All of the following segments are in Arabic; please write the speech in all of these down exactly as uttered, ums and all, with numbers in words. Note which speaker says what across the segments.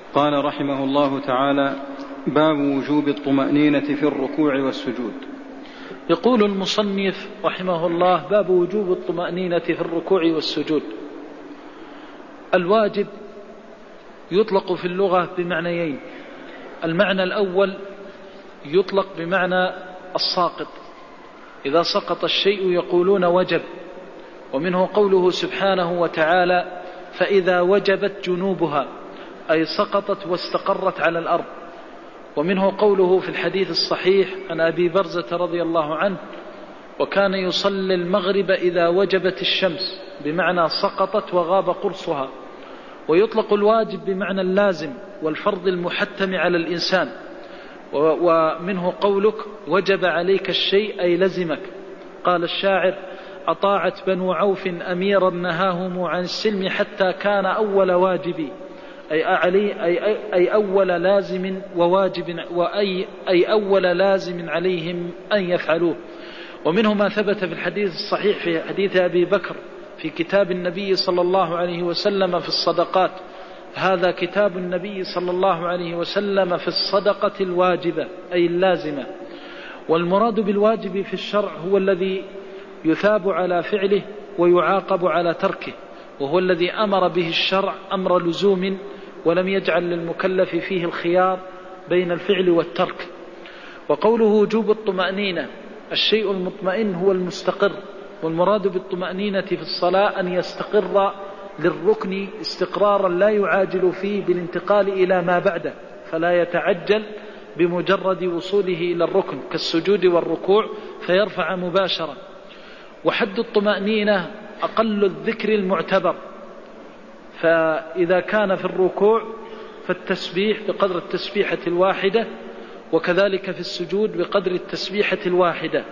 Speaker 1: قال رحمه الله تعالى: باب وجوب الطمأنينة في الركوع والسجود.
Speaker 2: يقول المصنف رحمه الله: باب وجوب الطمأنينة في الركوع والسجود. الواجب يطلق في اللغة بمعنيين: المعنى الأول يطلق بمعنى الساقط، إذا سقط الشيء يقولون وجب، ومنه قوله سبحانه وتعالى: فإذا وجبت جنوبها، أي سقطت واستقرت على الأرض. ومنه قوله في الحديث الصحيح عن أبي برزة رضي الله عنه: وكان يصلي المغرب إذا وجبت الشمس، بمعنى سقطت وغاب قرصها. ويطلق الواجب بمعنى اللازم والفرض المحتم على الإنسان. ومنه قولك: وجب عليك الشيء، أي لزمك. قال الشاعر: أطاعت بنو عوف أميرا نهاهم عن السلم حتى كان أول واجبي، أي, أعلي أي, أي أول لازم وواجب، وأي أي أول لازم عليهم أن يفعلوه. ومنه ما ثبت في الحديث الصحيح في حديث أبي بكر في كتاب النبي صلى الله عليه وسلم في الصدقات: هذا كتاب النبي صلى الله عليه وسلم في الصدقة الواجبة، أي اللازمة. والمراد بالواجب في الشرع هو الذي يثاب على فعله ويعاقب على تركه، وهو الذي أمر به الشرع أمر لزوم، ولم يجعل للمكلف فيه الخيار بين الفعل والترك. وقوله وجوب الطمأنينة، الشيء المطمئن هو المستقر، والمراد بالطمأنينة في الصلاة أن يستقر للركن استقرارا لا يعاجل فيه بالانتقال إلى ما بعده، فلا يتعجل بمجرد وصوله إلى الركن كالسجود والركوع فيرفع مباشرة. وحد الطمأنينة أقل الذكر المعتبر، فإذا كان في الركوع فالتسبيح بقدر التسبيحة الواحدة، وكذلك في السجود بقدر التسبيحة الواحدة.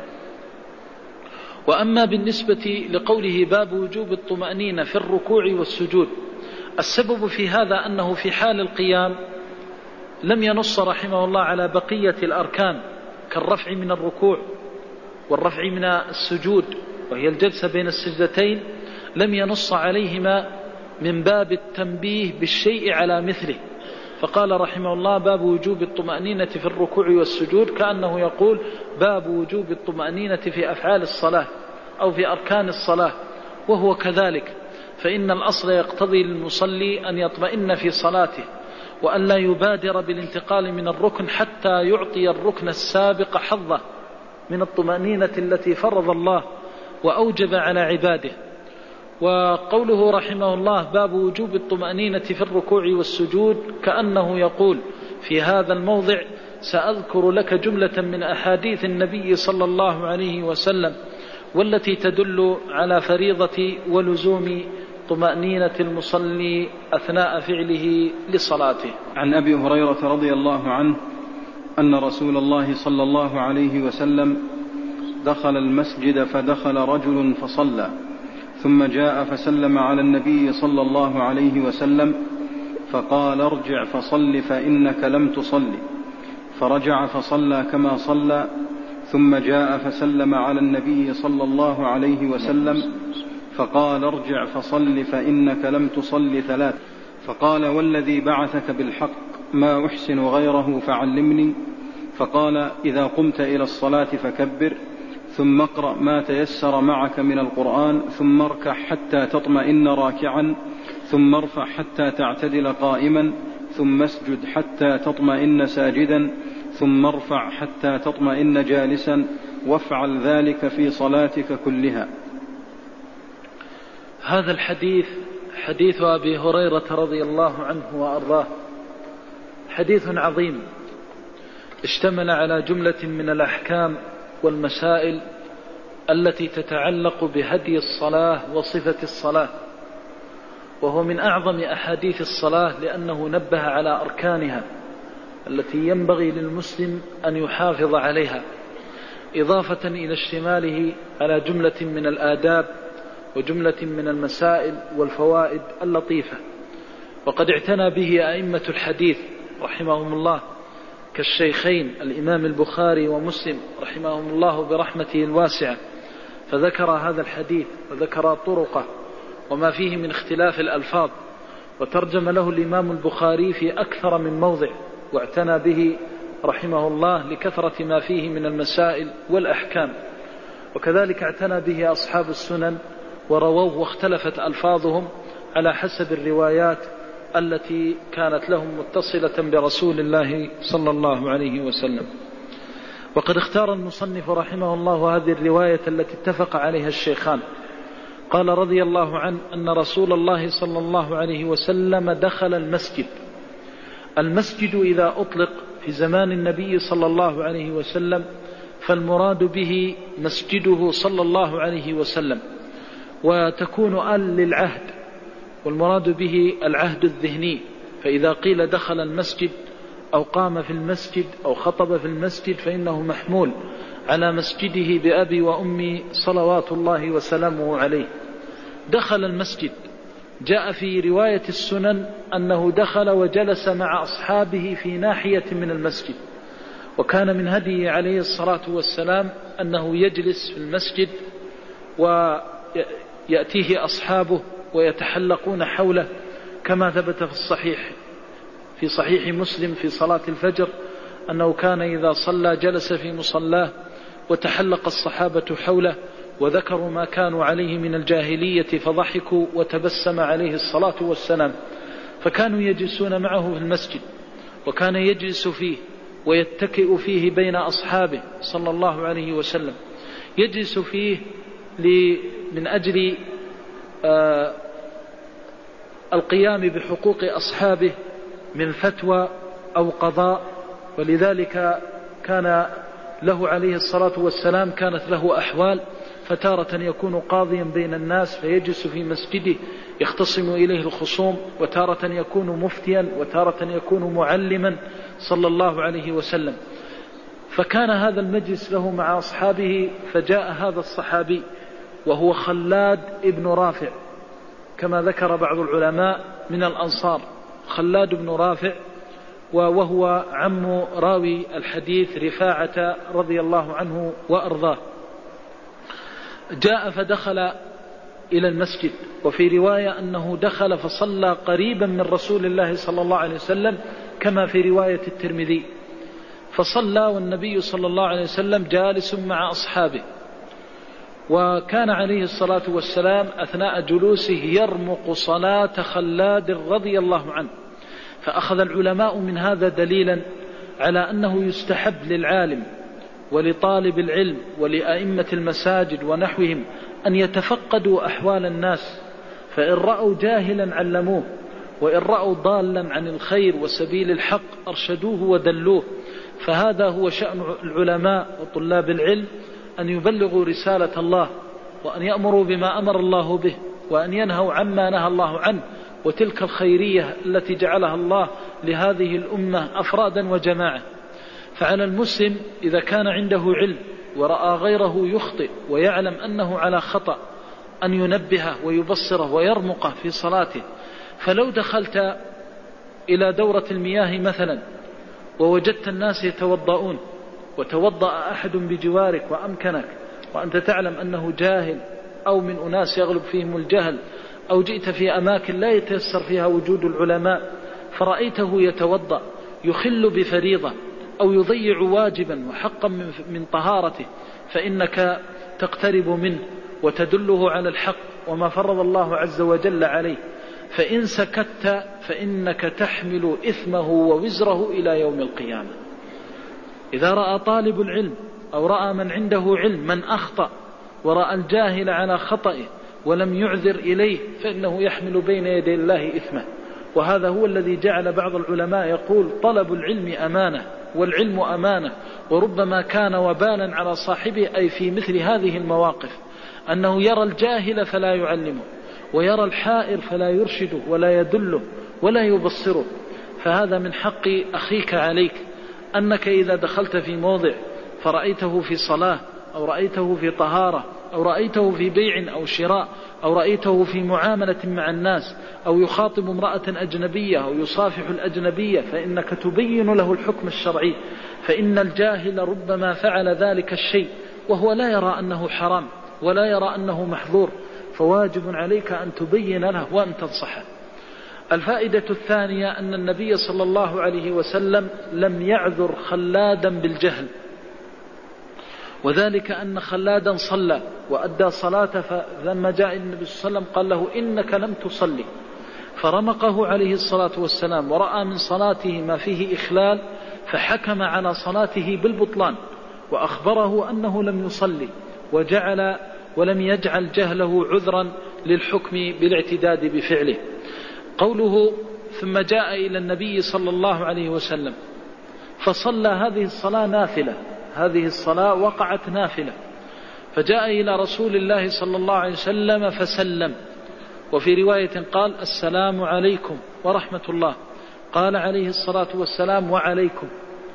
Speaker 2: وأما بالنسبة لقوله باب وجوب الطمأنينة في الركوع والسجود، السبب في هذا أنه في حال القيام لم ينص رحمه الله على بقية الأركان كالرفع من الركوع والرفع من السجود، وهي الجلسة بين السجدتين، لم ينص عليهما من باب التنبيه بالشيء على مثله، فقال رحمه الله: باب وجوب الطمأنينة في الركوع والسجود، كأنه يقول باب وجوب الطمأنينة في أفعال الصلاة أو في أركان الصلاة. وهو كذلك، فإن الأصل يقتضي للمصلي أن يطمئن في صلاته، وأن لا يبادر بالانتقال من الركن حتى يعطي الركن السابق حظه من الطمأنينة التي فرض الله وأوجب على عباده. وقوله رحمه الله باب وجوب الطمأنينة في الركوع والسجود، كأنه يقول في هذا الموضع: سأذكر لك جملة من أحاديث النبي صلى الله عليه وسلم والتي تدل على فريضة ولزوم طمأنينة المصلي أثناء فعله لصلاته.
Speaker 1: عن أبي هريرة رضي الله عنه أن رسول الله صلى الله عليه وسلم دخل المسجد فدخل رجل فصلى، ثم جاء فسلم على النبي صلى الله عليه وسلم فقال: ارجع فصل فإنك لم تصل. فرجع فصلى كما صلى، ثم جاء فسلم على النبي صلى الله عليه وسلم فقال: ارجع فصل فإنك لم تصل ثلاث. فقال: والذي بعثك بالحق ما أحسن غيره فعلمني. فقال: إذا قمت إلى الصلاة فكبر، ثم اقرأ ما تيسر معك من القرآن، ثم اركع حتى تطمئن راكعا، ثم ارفع حتى تعتدل قائما، ثم اسجد حتى تطمئن ساجدا، ثم ارفع حتى تطمئن جالسا، وافعل ذلك في صلاتك كلها.
Speaker 2: هذا الحديث حديث أبي هريرة رضي الله عنه وأرضاه، حديث عظيم اشتمل على جملة من الأحكام والمسائل التي تتعلق بهدي الصلاة وصفة الصلاة، وهو من أعظم أحاديث الصلاة لأنه نبه على أركانها التي ينبغي للمسلم أن يحافظ عليها، إضافة إلى اشتماله على جملة من الآداب وجملة من المسائل والفوائد اللطيفة. وقد اعتنى به أئمة الحديث رحمهم الله كالشيخين الإمام البخاري ومسلم رحمهم الله برحمته الواسعة، فذكر هذا الحديث وذكر طرقه وما فيه من اختلاف الألفاظ، وترجم له الإمام البخاري في أكثر من موضع، واعتنى به رحمه الله لكثرة ما فيه من المسائل والأحكام. وكذلك اعتنى به أصحاب السنن ورووه، واختلفت ألفاظهم على حسب الروايات التي كانت لهم متصلة برسول الله صلى الله عليه وسلم. وقد اختار المصنف رحمه الله هذه الرواية التي اتفق عليها الشيخان. قال رضي الله عنه أن رسول الله صلى الله عليه وسلم دخل المسجد. المسجد إذا أطلق في زمان النبي صلى الله عليه وسلم فالمراد به مسجده صلى الله عليه وسلم، وتكون آل للعهد، والمراد به العهد الذهني. فإذا قيل دخل المسجد أو قام في المسجد أو خطب في المسجد فإنه محمول على مسجده بأبي وأمي صلوات الله وسلامه عليه. دخل المسجد. جاء في رواية السنن أنه دخل وجلس مع أصحابه في ناحية من المسجد، وكان من هديه عليه الصلاة والسلام أنه يجلس في المسجد ويأتيه أصحابه ويتحلقون حوله، كما ثبت في الصحيح في صحيح مسلم في صلاة الفجر أنه كان إذا صلى جلس في مصلاه وتحلق الصحابة حوله، وذكروا ما كانوا عليه من الجاهلية فضحكوا وتبسم عليه الصلاة والسلام. فكانوا يجلسون معه في المسجد، وكان يجلس فيه ويتكئ فيه بين أصحابه صلى الله عليه وسلم. يجلس فيه من أجل آه القيام بحقوق أصحابه من فتوى أو قضاء، ولذلك كان له عليه الصلاة والسلام كانت له أحوال، فتارة يكون قاضيا بين الناس فيجلس في مسجده يختصم إليه الخصوم، وتارة يكون مفتيا، وتارة يكون معلما صلى الله عليه وسلم. فكان هذا المجلس له مع أصحابه. فجاء هذا الصحابي وهو خلاد ابن رافع، كما ذكر بعض العلماء من الأنصار، خلاد بن رافع، وهو عم راوي الحديث رفاعة رضي الله عنه وأرضاه. جاء فدخل إلى المسجد، وفي رواية أنه دخل فصلى قريبا من رسول الله صلى الله عليه وسلم، كما في رواية الترمذي. فصلى والنبي صلى الله عليه وسلم جالس مع أصحابه، وكان عليه الصلاة والسلام أثناء جلوسه يرمق صلاة خلاد رضي الله عنه. فأخذ العلماء من هذا دليلا على أنه يستحب للعالم ولطالب العلم ولأئمة المساجد ونحوهم أن يتفقدوا أحوال الناس، فإن رأوا جاهلا علموه، وإن رأوا ضالا عن الخير وسبيل الحق أرشدوه ودلوه. فهذا هو شأن العلماء وطلاب العلم، أن يبلغوا رسالة الله، وأن يأمروا بما أمر الله به، وأن ينهوا عما نهى الله عنه. وتلك الخيرية التي جعلها الله لهذه الأمة أفرادا وجماعة. فعلى المسلم إذا كان عنده علم ورأى غيره يخطئ ويعلم أنه على خطأ أن ينبهه ويبصره ويرمقه في صلاته. فلو دخلت إلى دورة المياه مثلا ووجدت الناس يتوضؤون، وتوضأ أحد بجوارك وأمكنك، وأنت تعلم أنه جاهل أو من أناس يغلب فيهم الجهل، أو جئت في أماكن لا يتيسر فيها وجود العلماء فرأيته يتوضأ يخل بفريضة أو يضيع واجبا وحقا من طهارته، فإنك تقترب منه وتدله على الحق وما فرض الله عز وجل عليه. فإن سكت فإنك تحمل إثمه ووزره إلى يوم القيامة. إذا رأى طالب العلم أو رأى من عنده علم من أخطأ ورأى الجاهل على خطئه ولم يعذر إليه، فإنه يحمل بين يدي الله إثمه. وهذا هو الذي جعل بعض العلماء يقول طلب العلم أمانة، والعلم أمانة، وربما كان وبالا على صاحبه، أي في مثل هذه المواقف، أنه يرى الجاهل فلا يعلمه، ويرى الحائر فلا يرشده ولا يدله ولا يبصره. فهذا من حق أخيك عليك، أنك إذا دخلت في موضع فرأيته في صلاة أو رأيته في طهارة أو رأيته في بيع أو شراء أو رأيته في معاملة مع الناس أو يخاطب امرأة أجنبية أو يصافح الأجنبية، فإنك تبين له الحكم الشرعي. فإن الجاهل ربما فعل ذلك الشيء وهو لا يرى أنه حرام ولا يرى أنه محظور، فواجب عليك أن تبين له وأن تنصحه. الفائدة الثانية أن النبي صلى الله عليه وسلم لم يعذر خلادا بالجهل، وذلك أن خلادا صلى وأدى صلاة، فلما جاء النبي صلى الله عليه وسلم قال له إنك لم تصلي، فرمقه عليه الصلاة والسلام ورأى من صلاته ما فيه إخلال، فحكم على صلاته بالبطلان وأخبره أنه لم يصلي، وجعل ولم يجعل جهله عذرا للحكم بالاعتداد بفعله. قوله ثم جاء إلى النبي صلى الله عليه وسلم فصلى هذه الصلاة نافلة، هذه الصلاة وقعت نافلة، فجاء إلى رسول الله صلى الله عليه وسلم فسلم، وفي رواية قال السلام عليكم ورحمة الله، قال عليه الصلاة والسلام وعليكم،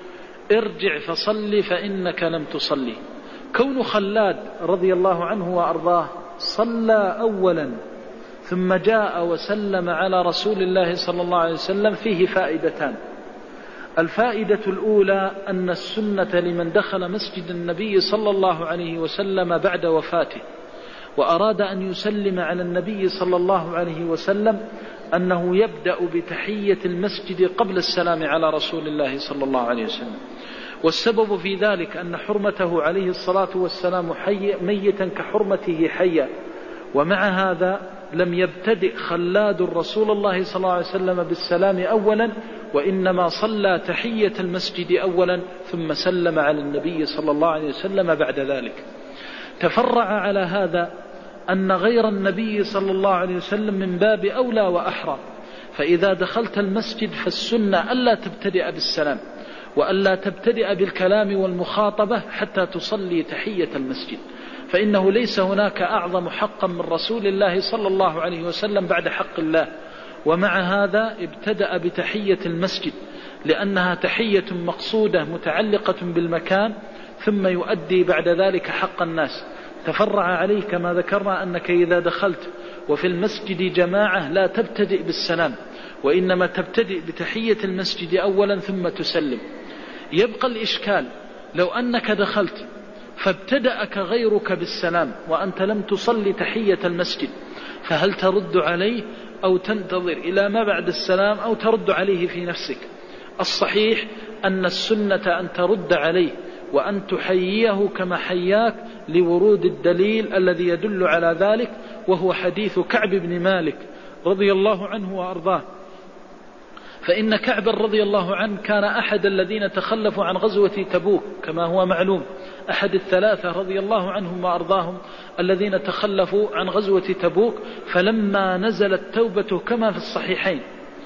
Speaker 2: ارجع فصلي فإنك لم تصلي. كون خلاد رضي الله عنه وأرضاه صلى أولا ثم جاء وسلم على رسول الله صلى الله عليه وسلم فيه فائدتان. الفائدة الأولى أن السنة لمن دخل مسجد النبي صلى الله عليه وسلم بعد وفاته وأراد أن يسلم على النبي صلى الله عليه وسلم أنه يبدأ بتحية المسجد قبل السلام على رسول الله صلى الله عليه وسلم، والسبب في ذلك أن حرمته عليه الصلاة والسلام حي ميتا كحرمته حيا، ومع هذا لم يبتدئ خلاد رسول الله صلى الله عليه وسلم بالسلام أولا، وإنما صلى تحية المسجد أولا ثم سلم على النبي صلى الله عليه وسلم بعد ذلك. تفرع على هذا أن غير النبي صلى الله عليه وسلم من باب أولى وأحرى، فإذا دخلت المسجد فالسنة ألا تبتدئ بالسلام وألا تبتدئ بالكلام والمخاطبة حتى تصلي تحية المسجد، فإنه ليس هناك أعظم حقا من رسول الله صلى الله عليه وسلم بعد حق الله، ومع هذا ابتدأ بتحية المسجد لأنها تحية مقصودة متعلقة بالمكان، ثم يؤدي بعد ذلك حق الناس. تفرع عليه كما ذكرنا أنك إذا دخلت وفي المسجد جماعة لا تبتدئ بالسلام، وإنما تبتدئ بتحية المسجد أولا ثم تسلم. يبقى الإشكال لو أنك دخلت فابتدأك غيرك بالسلام وأنت لم تصلي تحية المسجد، فهل ترد عليه أو تنتظر إلى ما بعد السلام أو ترد عليه في نفسك؟ الصحيح أن السنة أن ترد عليه وأن تحييه كما حياك لورود الدليل الذي يدل على ذلك، وهو حديث كعب بن مالك رضي الله عنه وأرضاه. فإن كعب رضي الله عنه كان أحد الذين تخلفوا عن غزوة تبوك كما هو معلوم، أحد الثلاثة رضي الله عنهم وأرضاهم الذين تخلفوا عن غزوة تبوك. فلما نزلت توبته كما في الصحيحين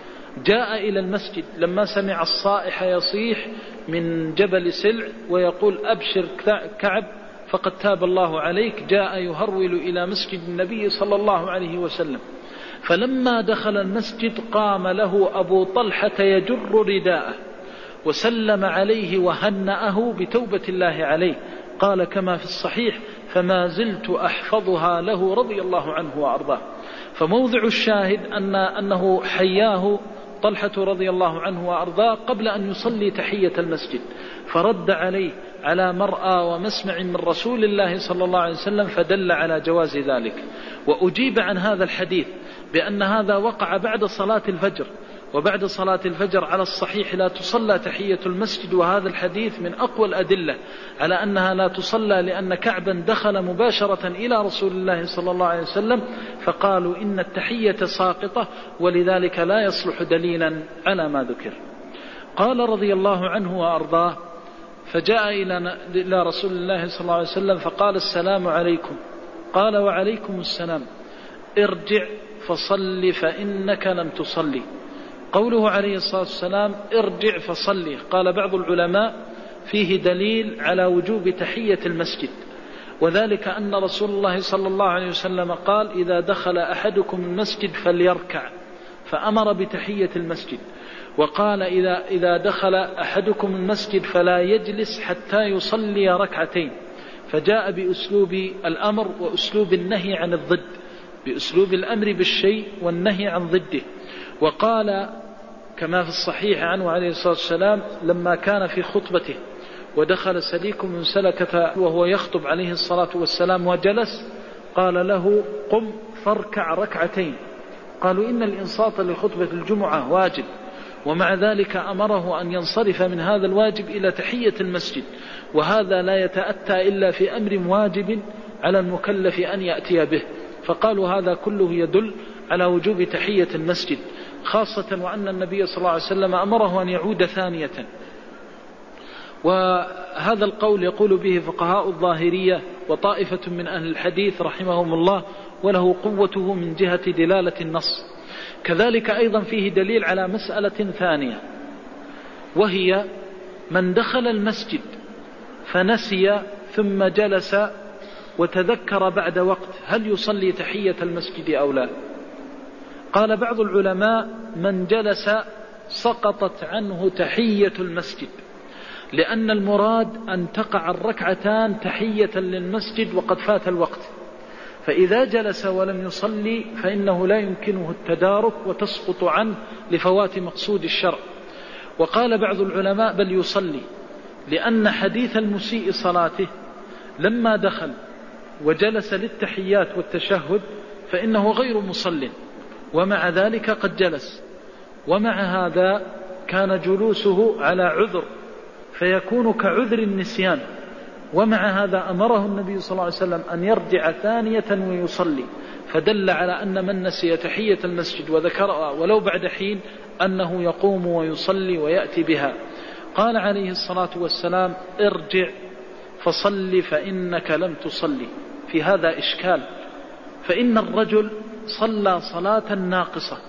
Speaker 2: جاء إلى المسجد لما سمع الصائح يصيح من جبل سلع ويقول أبشر كعب فقد تاب الله عليك، جاء يهرول إلى مسجد النبي صلى الله عليه وسلم. فلما دخل المسجد قام له أبو طلحة يجر رداءه وسلم عليه وهنأه بتوبة الله عليه، قال كما في الصحيح فما زلت أحفظها له رضي الله عنه وأرضاه. فموضع الشاهد أن أنه حياه طلحة رضي الله عنه وأرضاه قبل أن يصلي تحية المسجد، فرد عليه على مرأى ومسمع من رسول الله صلى الله عليه وسلم، فدل على جواز ذلك. وأجيب عن هذا الحديث بأن هذا وقع بعد صلاة الفجر، وبعد صلاة الفجر على الصحيح لا تصلى تحية المسجد، وهذا الحديث من أقوى الأدلة على أنها لا تصلى، لأن كعبا دخل مباشرة إلى رسول الله صلى الله عليه وسلم فقالوا إن التحية ساقطة، ولذلك لا يصلح دليلا على ما ذكر. قال رضي الله عنه وأرضاه فجاء إلى رسول الله صلى الله عليه وسلم فقال السلام عليكم، قال وعليكم السلام، ارجع فصل فإنك لم تصلي. قوله عليه الصلاة والسلام ارجع فصلي، قال بعض العلماء فيه دليل على وجوب تحية المسجد، وذلك أن رسول الله صلى الله عليه وسلم قال إذا دخل أحدكم المسجد فليركع، فأمر بتحية المسجد. وقال إذا, إذا دخل أحدكم المسجد فلا يجلس حتى يصلي ركعتين، فجاء بأسلوب الأمر وأسلوب النهي عن الضد، بأسلوب الأمر بالشيء والنهي عن ضده. وقال كما في الصحيح عنه عليه الصلاة والسلام لما كان في خطبته ودخل سليك من سلكة وهو يخطب عليه الصلاة والسلام وجلس، قال له قم فاركع ركعتين، قالوا إن الإنصات لخطبة الجمعة واجب، ومع ذلك أمره أن ينصرف من هذا الواجب إلى تحية المسجد، وهذا لا يتأتى إلا في أمر واجب على المكلف أن يأتي به، فقالوا هذا كله يدل على وجوب تحية المسجد، خاصة وأن النبي صلى الله عليه وسلم أمره أن يعود ثانية. وهذا القول يقول به فقهاء الظاهرية وطائفة من أهل الحديث رحمهم الله، وله قوته من جهة دلالة النص. كذلك أيضا فيه دليل على مسألة ثانية، وهي من دخل المسجد فنسي ثم جلس وتذكر بعد وقت هل يصلي تحية المسجد أو لا؟ قال بعض العلماء من جلس سقطت عنه تحية المسجد، لأن المراد أن تقع الركعتان تحية للمسجد وقد فات الوقت، فإذا جلس ولم يصلي فإنه لا يمكنه التدارك وتسقط عنه لفوات مقصود الشرع. وقال بعض العلماء بل يصلي، لأن حديث المسيء صلاته لما دخل وجلس للتحيات والتشهد فإنه غير مصل، ومع ذلك قد جلس، ومع هذا كان جلوسه على عذر فيكون كعذر النسيان، ومع هذا أمره النبي صلى الله عليه وسلم أن يرجع ثانية ويصلي، فدل على أن من نسي تحية المسجد وذكرها ولو بعد حين أنه يقوم ويصلي ويأتي بها. قال عليه الصلاة والسلام ارجع فصل فإنك لم تصلي. في هذا إشكال، فإن الرجل صلى صلاة ناقصة،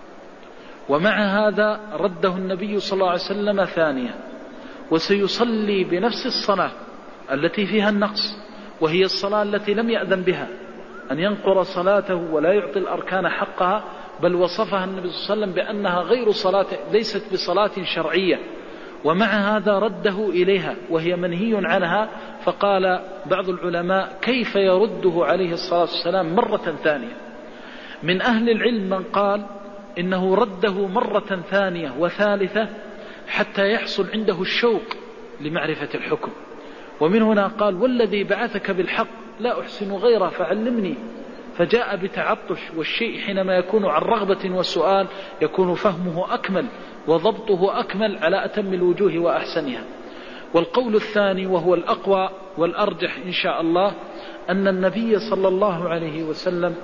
Speaker 2: ومع هذا رده النبي صلى الله عليه وسلم ثانية، وسيصلي بنفس الصلاة التي فيها النقص، وهي الصلاة التي لم يأذن بها أن ينقر صلاته ولا يعطي الأركان حقها، بل وصفها النبي صلى الله عليه وسلم بأنها غير صلاة، ليست بصلاة شرعية، ومع هذا رده إليها وهي منهي عنها. فقال بعض العلماء كيف يرده عليه الصلاة والسلام مرة ثانية؟ من أهل العلم من قال إنه رده مرة ثانية وثالثة حتى يحصل عنده الشوق لمعرفة الحكم، ومن هنا قال والذي بعثك بالحق لا أحسن غيره فعلمني، فجاء بتعطش، والشيء حينما يكون عن رغبة وسؤال يكون فهمه أكمل وضبطه أكمل على أتم الوجوه وأحسنها. والقول الثاني وهو الأقوى والأرجح إن شاء الله أن النبي صلى الله عليه وسلم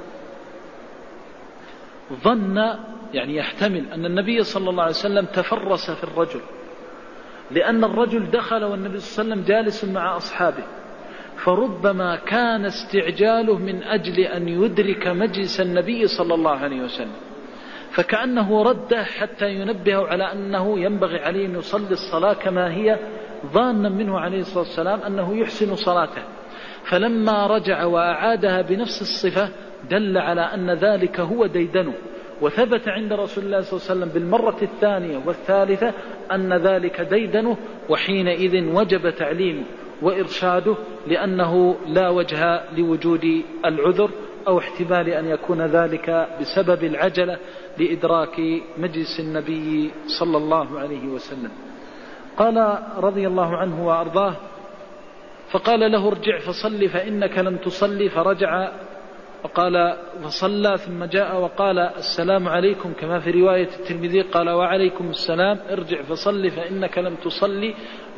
Speaker 2: ظن، يعني يحتمل أن النبي صلى الله عليه وسلم تفرس في الرجل، لأن الرجل دخل والنبي صلى الله عليه وسلم جالس مع أصحابه، فربما كان استعجاله من أجل أن يدرك مجلس النبي صلى الله عليه وسلم، فكأنه رده حتى ينبهه على أنه ينبغي عليه أن يصلي الصلاة كما هي، ظانا منه عليه الصلاة والسلام أنه يحسن صلاته، فلما رجع وأعادها بنفس الصفة دل على أن ذلك هو ديدنه، وثبت عند رسول الله صلى الله عليه وسلم بالمرة الثانية والثالثة أن ذلك ديدنه، وحينئذ وجب تعليمه وإرشاده، لأنه لا وجه لوجود العذر أو احتمال أن يكون ذلك بسبب العجلة لإدراك مجلس النبي صلى الله عليه وسلم. قال رضي الله عنه وأرضاه فقال له ارجع فصل فإنك لم تصلي، فرجع وقال فصلى، ثم جاء وقال السلام عليكم كما في رواية الترمذي قال وعليكم السلام، ارجع فصل فإنك لم تصلي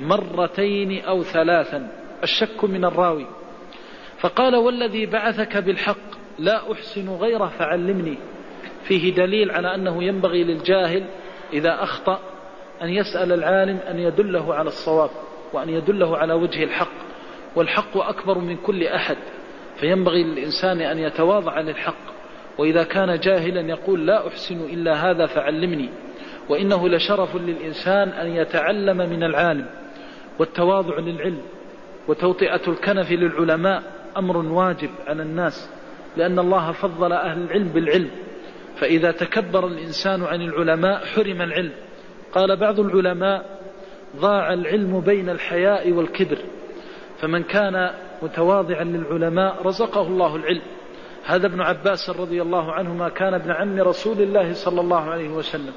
Speaker 2: مرتين أو ثلاثا، الشك من الراوي. فقال والذي بعثك بالحق لا أحسن غيره فعلمني. فيه دليل على أنه ينبغي للجاهل إذا أخطأ أن يسأل العالم أن يدله على الصواب وأن يدله على وجه الحق، والحق أكبر من كل أحد، فينبغي للإنسان أن يتواضع للحق، وإذا كان جاهلا يقول لا أحسن إلا هذا فعلمني. وإنه لشرف للإنسان أن يتعلم من العالم، والتواضع للعلم وتوطئة الكنف للعلماء أمر واجب على الناس، لأن الله فضل أهل العلم بالعلم، فإذا تكبر الإنسان عن العلماء حرم العلم. قال بعض العلماء ضاع العلم بين الحياء والكبر، فمن كان متواضعا للعلماء رزقه الله العلم. هذا ابن عباس رضي الله عنهما كان ابن عم رسول الله صلى الله عليه وسلم،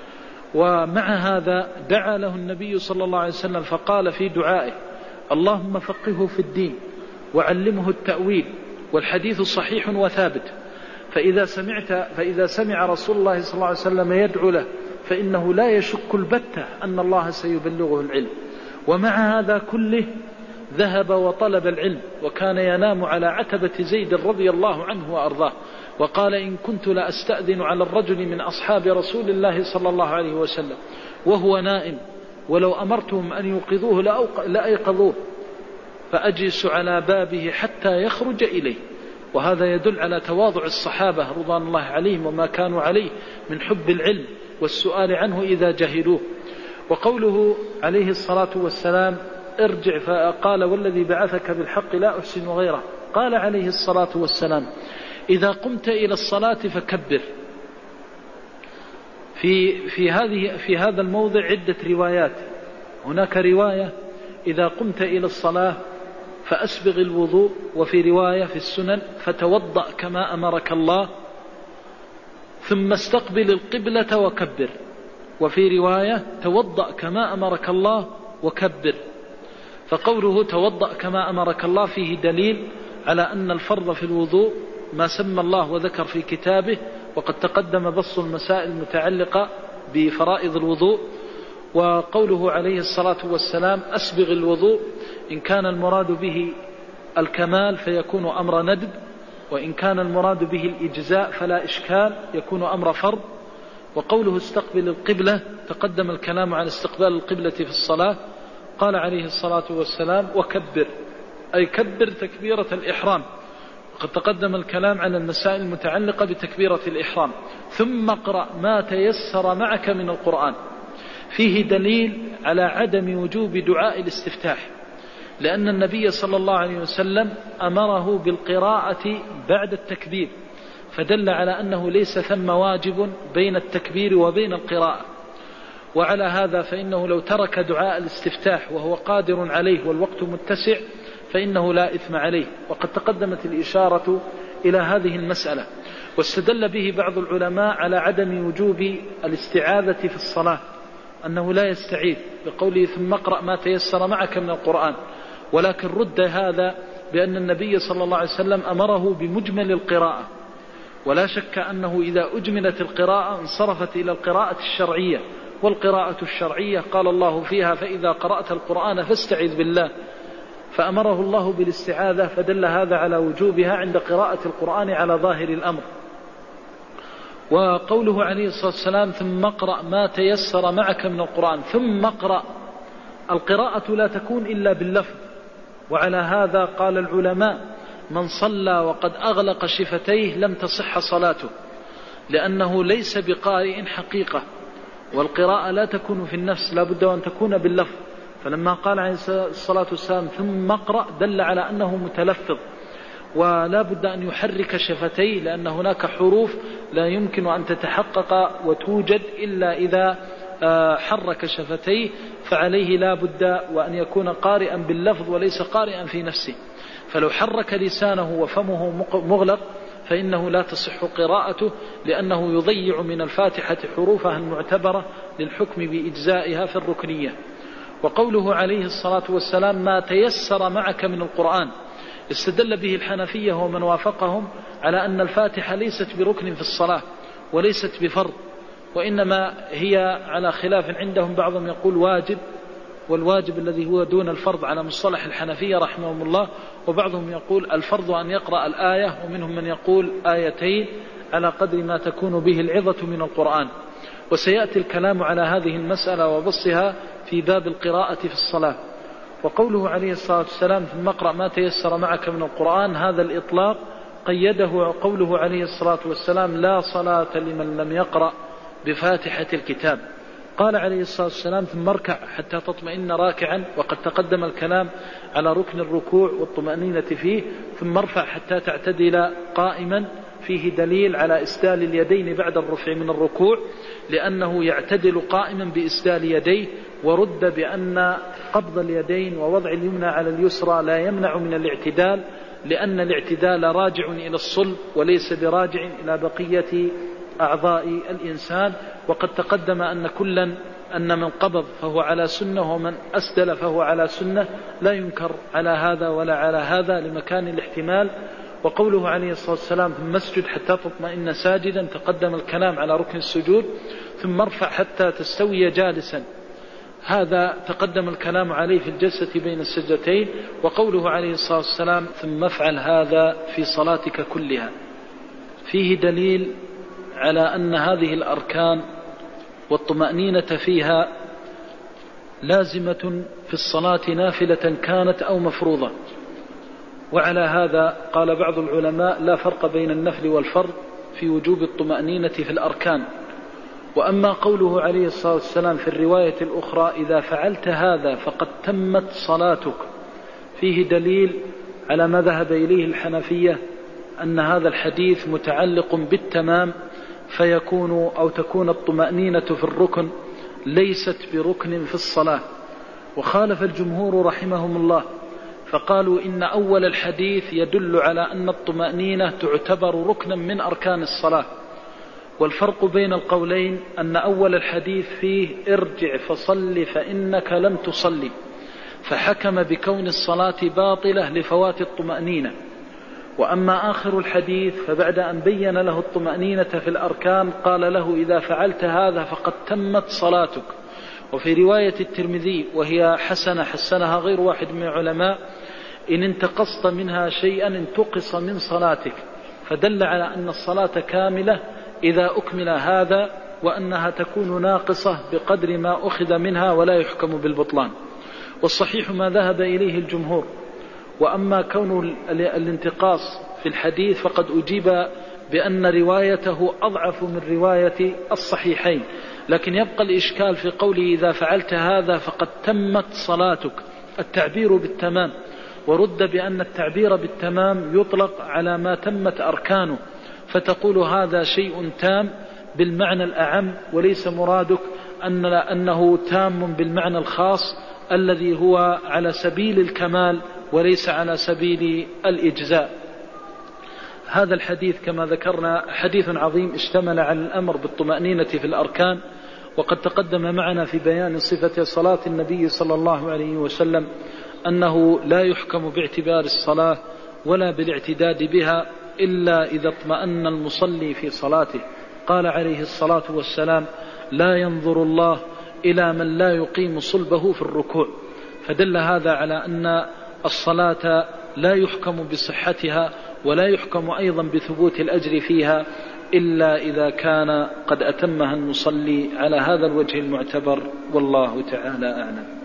Speaker 2: ومع هذا دعا له النبي صلى الله عليه وسلم فقال في دعائه اللهم فقهه في الدين وعلمه التأويل، والحديث صحيح وثابت. فإذا سمعت فإذا سمع رسول الله صلى الله عليه وسلم يدعو له فإنه لا يشك البتة أن الله سيبلغه العلم. ومع هذا كله ذهب وطلب العلم، وكان ينام على عتبة زيد رضي الله عنه وأرضاه، وقال: إن كنت لأستأذن على الرجل من أصحاب رسول الله صلى الله عليه وسلم وهو نائم، ولو أمرتهم أن يوقظوه لأيقظوه، فأجلس على بابه حتى يخرج إليه. وهذا يدل على تواضع الصحابة رضوان الله عليهم وما كانوا عليه من حب العلم والسؤال عنه إذا جهلوه. وقوله عليه الصلاة والسلام: ارجع، فقال: والذي بعثك بالحق لا أحسن غيره. قال عليه الصلاة والسلام: إذا قمت إلى الصلاة فكبر. في في هذه في هذا الموضع عدة روايات. هناك رواية: إذا قمت إلى الصلاة فأسبغ الوضوء، وفي رواية في السنن: فتوضأ كما أمرك الله ثم استقبل القبلة وكبر، وفي رواية: توضأ كما أمرك الله وكبر. فقوله توضأ كما أمرك الله فيه دليل على أن الفرض في الوضوء ما سمى الله وذكر في كتابه، وقد تقدم بسط المسائل المتعلقة بفرائض الوضوء. وقوله عليه الصلاة والسلام: أسبغ الوضوء، إن كان المراد به الكمال فيكون أمر ندب، وإن كان المراد به الإجزاء فلا إشكال، يكون أمر فرض. وقوله استقبل القبلة، تقدم الكلام عن استقبال القبلة في الصلاة. قال عليه الصلاة والسلام: وكبر، أي كبر تكبيرة الإحرام، وقد تقدم الكلام عن المسائل المتعلقة بتكبيرة الإحرام. ثم اقرأ ما تيسر معك من القرآن. فيه دليل على عدم وجوب دعاء الاستفتاح، لأن النبي صلى الله عليه وسلم أمره بالقراءة بعد التكبير، فدل على أنه ليس ثم واجب بين التكبير وبين القراءة. وعلى هذا فإنه لو ترك دعاء الاستفتاح وهو قادر عليه والوقت متسع فإنه لا إثم عليه، وقد تقدمت الإشارة إلى هذه المسألة. واستدل به بعض العلماء على عدم وجوب الاستعاذة في الصلاة، أنه لا يستعيذ، بقوله ثم اقرأ ما تيسر معك من القرآن. ولكن رد هذا بأن النبي صلى الله عليه وسلم أمره بمجمل القراءة، ولا شك أنه إذا أجملت القراءة انصرفت إلى القراءة الشرعية، والقراءة الشرعية قال الله فيها: فإذا قرأت القرآن فاستعذ بالله، فأمره الله بالاستعاذة، فدل هذا على وجوبها عند قراءة القرآن على ظاهر الأمر. وقوله عليه الصلاة والسلام: ثم اقرأ ما تيسر معك من القرآن، ثم اقرأ، القراءة لا تكون إلا باللفظ. وعلى هذا قال العلماء: من صلى وقد أغلق شفتيه لم تصح صلاته، لأنه ليس بقارئ حقيقة، والقراءة لا تكون في النفس، لا بد أن تكون باللفظ. فلما قال عليه الصلاة والسلام ثم اقرأ دل على أنه متلفظ، ولا بد أن يحرك شفتيه، لأن هناك حروف لا يمكن أن تتحقق وتوجد إلا إذا حرك شفتيه، فعليه لا بد وأن يكون قارئا باللفظ وليس قارئا في نفسه. فلو حرك لسانه وفمه مغلق فإنه لا تصح قراءته، لأنه يضيع من الفاتحة حروفها المعتبرة للحكم بإجزائها في الركنية. وقوله عليه الصلاة والسلام: ما تيسر معك من القرآن، استدل به الحنفية ومن وافقهم على أن الفاتحة ليست بركن في الصلاة وليست بفرض، وإنما هي على خلاف عندهم، بعضهم يقول واجب، والواجب الذي هو دون الفرض على مصطلح الحنفية رحمهم الله، وبعضهم يقول الفرض أن يقرأ الآية، ومنهم من يقول آيتين على قدر ما تكون به العظة من القرآن. وسيأتي الكلام على هذه المسألة وبصها في باب القراءة في الصلاة. وقوله عليه الصلاة والسلام: ثم اقرأ ما تيسر معك من القرآن، هذا الإطلاق قيده قوله عليه الصلاة والسلام: لا صلاة لمن لم يقرأ بفاتحة الكتاب. قال عليه الصلاة والسلام: ثم اركع حتى تطمئن راكعا، وقد تقدم الكلام على ركن الركوع والطمأنينة فيه. ثم ارفع حتى تعتدل قائما، فيه دليل على إسدال اليدين بعد الرفع من الركوع، لأنه يعتدل قائما بإسدال يديه. ورد بأن قبض اليدين ووضع اليمنى على اليسرى لا يمنع من الاعتدال، لأن الاعتدال راجع إلى الصلب وليس براجع إلى بقية أعضاء الإنسان. وقد تقدم أن كلا أن من قبض فهو على سنة، ومن أسدل فهو على سنة، لا ينكر على هذا ولا على هذا لمكان الاحتمال. وقوله عليه الصلاة والسلام ثم اسجد حتى تطمئن ساجدا، تقدم الكلام على ركن السجود، ثم ارفع حتى تستوي جالسا، هذا تقدم الكلام عليه في الجلسة بين السجدتين. وقوله عليه الصلاة والسلام ثم افعل هذا في صلاتك كلها، فيه دليل على أن هذه الأركان والطمأنينة فيها لازمة في الصلاة نافلة كانت أو مفروضة. وعلى هذا قال بعض العلماء لا فرق بين النفل والفرض في وجوب الطمأنينة في الأركان. وأما قوله عليه الصلاة والسلام في الرواية الأخرى إذا فعلت هذا فقد تمت صلاتك، فيه دليل على ما ذهب إليه الحنفية أن هذا الحديث متعلق بالتمام، فيكون أو تكون الطمأنينة في الركن ليست بركن في الصلاة. وخالف الجمهور رحمهم الله فقالوا إن أول الحديث يدل على أن الطمأنينة تعتبر ركنا من أركان الصلاة. والفرق بين القولين أن أول الحديث فيه ارجع فصل فإنك لم تصلي، فحكم بكون الصلاة باطلة لفوات الطمأنينة. وأما آخر الحديث فبعد أن بين له الطمأنينة في الأركان قال له إذا فعلت هذا فقد تمت صلاتك. وفي رواية الترمذي وهي حسنة حسنها غير واحد من العلماء إن انتقصت منها شيئا انتقص من صلاتك، فدل على أن الصلاة كاملة إذا أكمل هذا، وأنها تكون ناقصة بقدر ما أخذ منها ولا يحكم بالبطلان. والصحيح ما ذهب إليه الجمهور. وأما كون الانتقاص في الحديث فقد أجيب بأن روايته أضعف من رواية الصحيحين، لكن يبقى الإشكال في قوله إذا فعلت هذا فقد تمت صلاتك، التعبير بالتمام، ورد بأن التعبير بالتمام يطلق على ما تمت أركانه، فتقول هذا شيء تام بالمعنى الأعم، وليس مرادك أن أنه تام بالمعنى الخاص الذي هو على سبيل الكمال وليس على سبيل الإجزاء. هذا الحديث كما ذكرنا حديث عظيم اشتمل على الأمر بالطمأنينة في الأركان، وقد تقدم معنا في بيان صفة صلاة النبي صلى الله عليه وسلم أنه لا يحكم باعتبار الصلاة ولا بالاعتداد بها إلا إذا اطمأن المصلي في صلاته. قال عليه الصلاة والسلام لا ينظر الله إلى من لا يقيم صلبه في الركوع، فدل هذا على أن الصلاة لا يحكم بصحتها ولا يحكم أيضا بثبوت الأجر فيها إلا إذا كان قد أتمها المصلي على هذا الوجه المعتبر، والله تعالى أعلم.